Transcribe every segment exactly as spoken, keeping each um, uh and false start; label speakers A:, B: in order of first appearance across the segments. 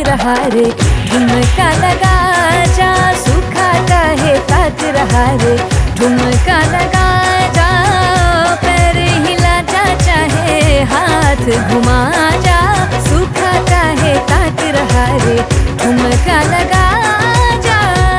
A: रहा रे, ठुमका लगा जा, सूखा काहे ताक रहा रे, ठुमका लगा जा, पैर हिला जा, चाहे हाथ घुमा जा, सूखा काहे ताक रहा रे, ठुमका लगा जा।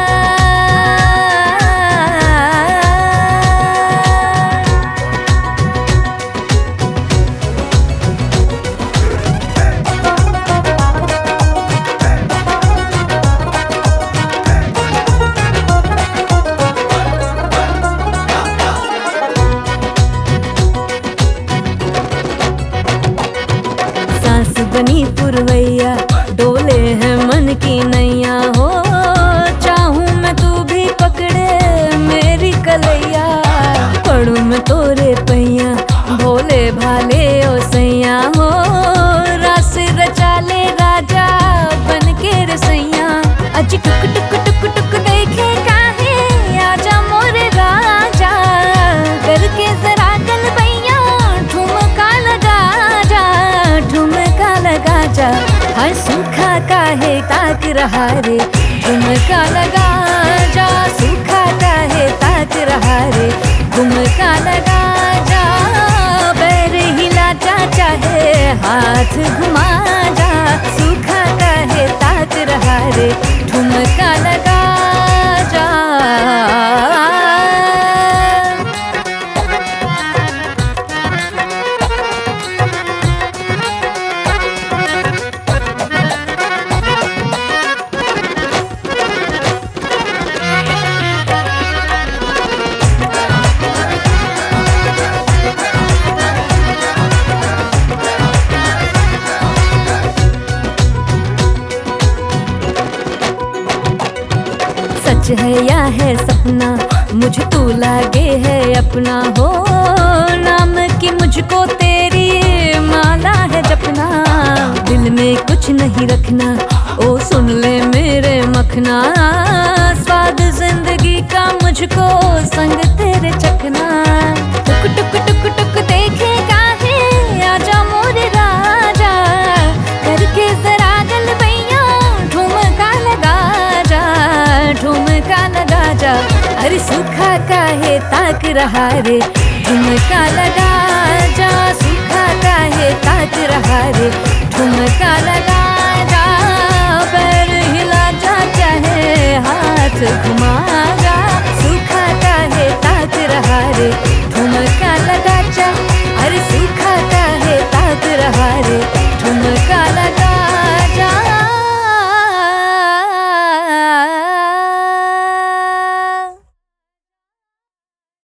A: सांस बनी पुरवैया, डोले है मन की नैया हो, चाहूं मैं तू भी पकड़े मेरी कलैया, पढ़ूं मैं तोरे पैया, भोले भाले ओ सैया हो, रास रचा ले राजा बन के रसैया, अज टुक टुक टुक टुक देखे काहे, आजा मोरे राजा, करके जरा गलबैया, ठुमका लगा जा, ठुमका लगा जा, हर सूखा काहे ताक रहा रे, ठुमका लगा जा, सूखा काहे ताक रहा रे, ठुमका लगा जा, पैर हिला जा, चाहे हाथ घुमा जा, सूखा काहे ताक रहा रे, ठुमका लगा जा। सच है या है सपना, मुझ तू लागे है अपना हो, नाम की मुझको तेरी माला है जपना, दिल में कुछ नहीं रखना, ओ सुन ले मेरे मखना, स्वाद जिंदगी का मुझको संग तेरे चखना, टुक टुक टुक टुक देखे काहे, आजा मोरे राजा, करके जरा गलबैया, ठुमका लगा जा, ठुमका लगा जा, अरे सूखा काहे ताक रहा रे, ठुमका लगा जा, सूखा काहे ताक रहा रे, ठुमका लगा जा, पैर हिला जा, चाहे हाथ घुमा